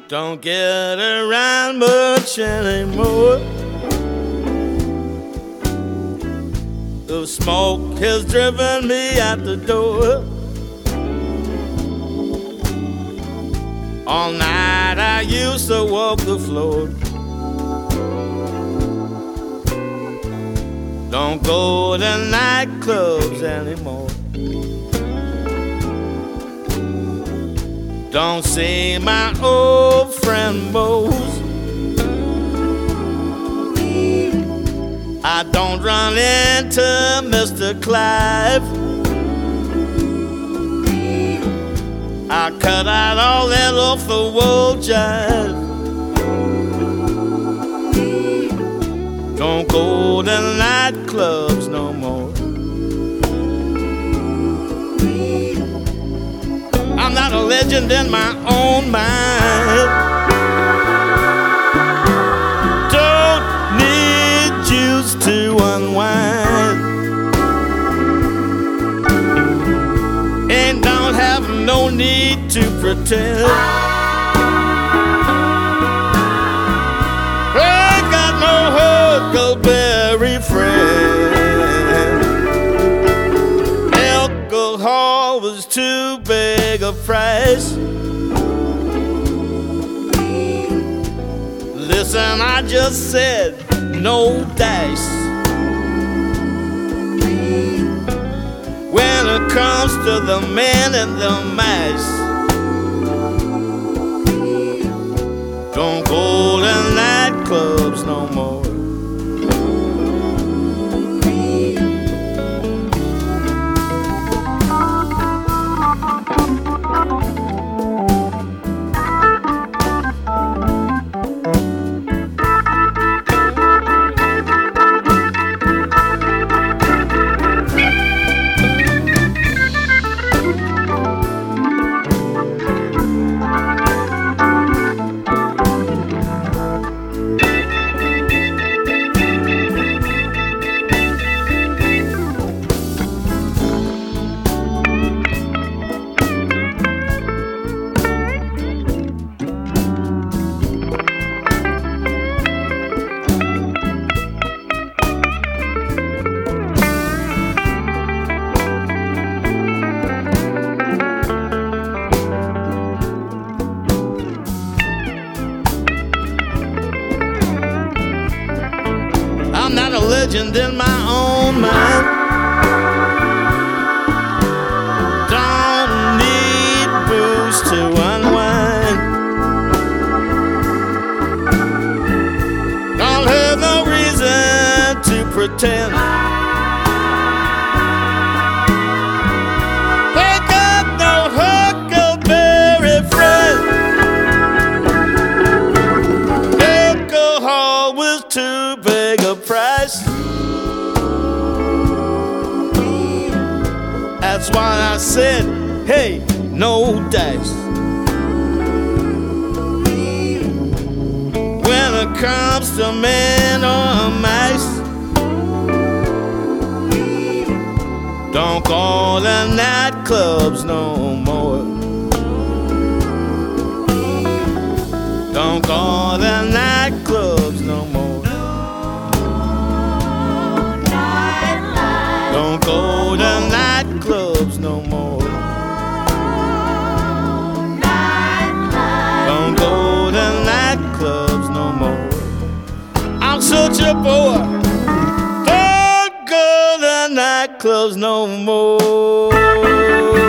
Don't get around much anymore. The smoke has driven me out the door. All night I used to walk the floor. Don't go to nightclubs anymore. Don't see my old friend Mose. I don't run into Mr. Clive. I cut out all that off the wall jive. Don't go to nightclubs no more. I'm not a legend in my own mind. Don't need juice to unwind. And don't have no need to pretend. I got no huckleberry friend. Alcohol was too big a price. Listen, I just said no dice. When it comes to the men and the mice, don't go to nightclubs no more. I'm not a legend in my own mind. Don't need booze to unwind. Don't have no reason to pretend. Ain't got no huckleberry friend. Alcohol was too big a price. That's why I said, hey, no dice. When it comes to men or mice, don't go to nightclubs no more. Don't go to nightclubs no more. Don't go to nightclubs no more. Don't go to nightclubs no more. I'm such a boy. Don't go to nightclubs no more.